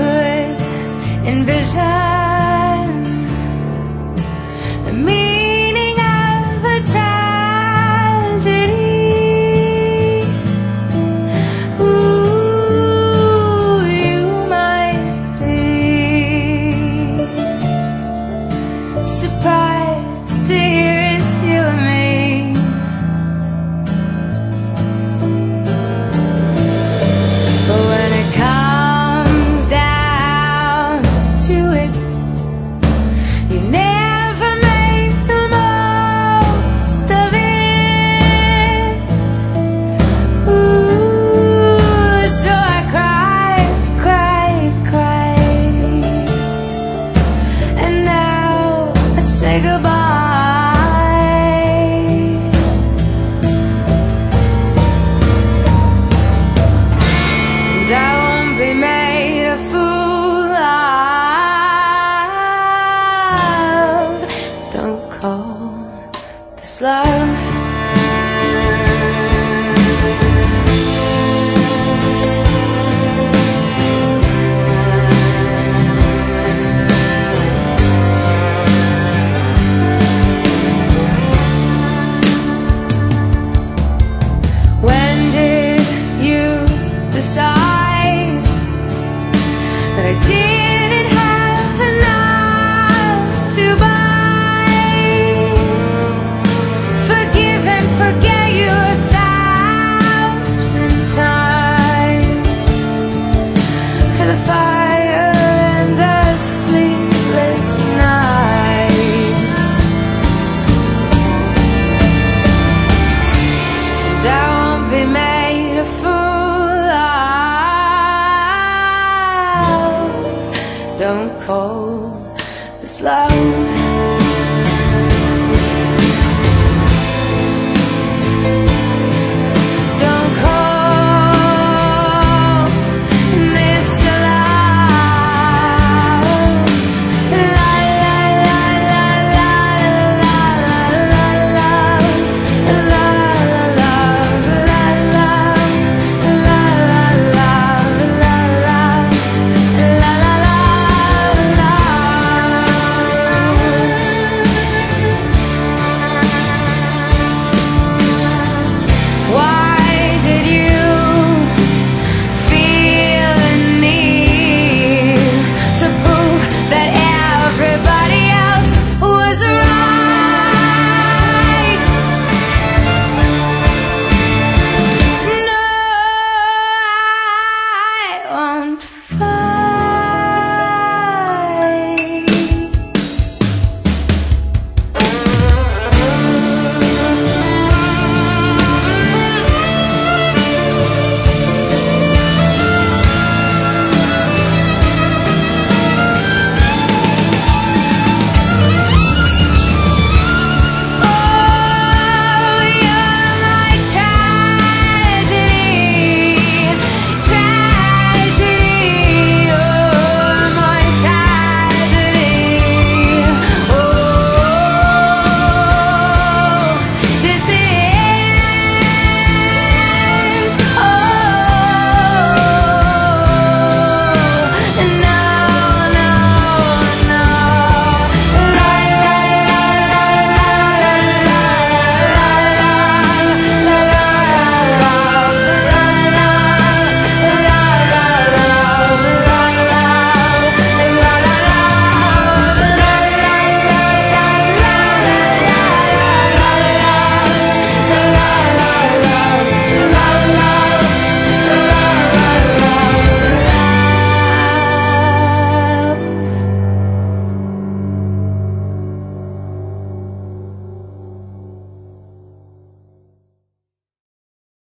could envision the meaning of a tragedy, ooh, you might be surprised to hear it's you and me. But when it comes down to it, you never make the most of it. Ooh, so I cried, and now I say goodbye. And I won't be made a fool of. Don't call this love. When did you decide that I didn't have enough to buy? Forgive and forget you 1,000 times for the fire and the sleepless nights. And I won't be made a fool of. Don't call this love.